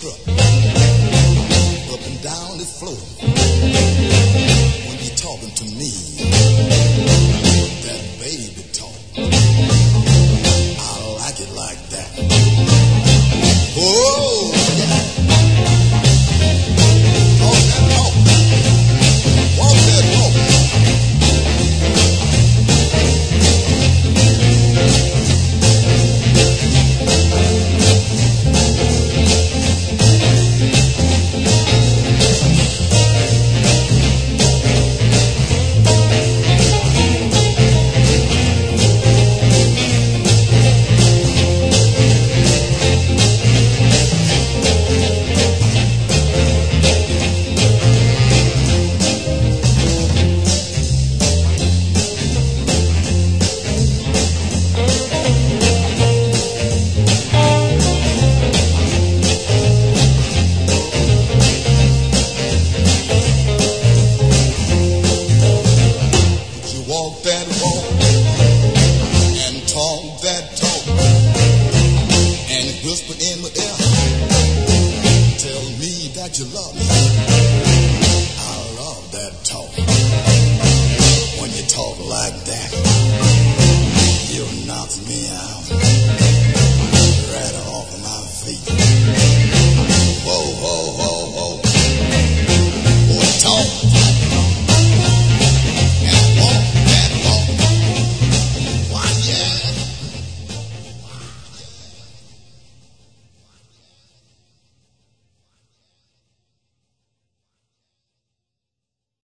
strut. Up and down it floating. When you're talking to me, that baby talk, I like it like that. Oh, yeah. Talk that talk. Walk that walk. Walk that walk and talk that talk and whisper in my ear. Tell me that you love me.